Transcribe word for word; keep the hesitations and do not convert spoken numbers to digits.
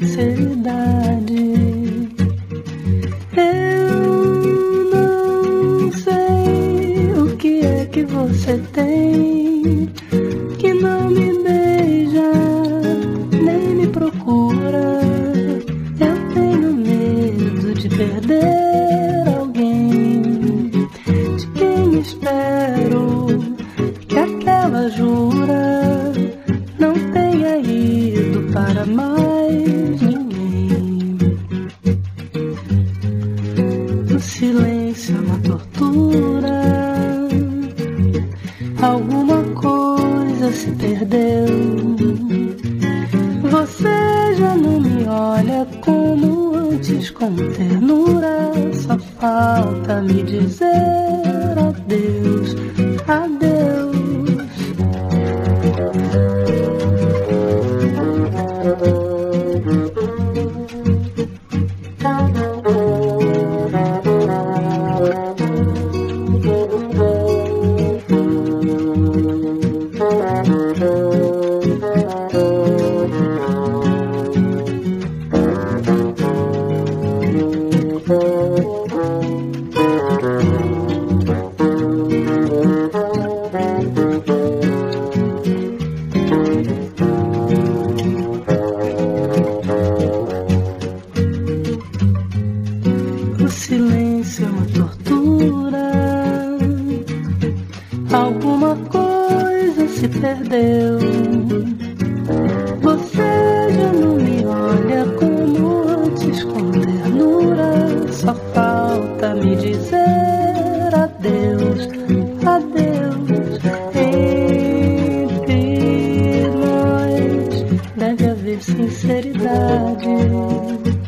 sinceridade. Eu não sei o que é que você tem que não me beija, nem me procura. Eu tenho medo de perder alguém de quem espero que aquela jura não tenha ido para mais ninguém. O silêncio é uma tortura, alguma coisa se perdeu. Você já não me olha como antes, com ternura. Só falta me dizer adeus, adeus. O silêncio é uma tortura, alguma coisa se perdeu. Você já não me olha como antes, com ternura. Só falta me dizer adeus, adeus. Entre nós deve haver sinceridade.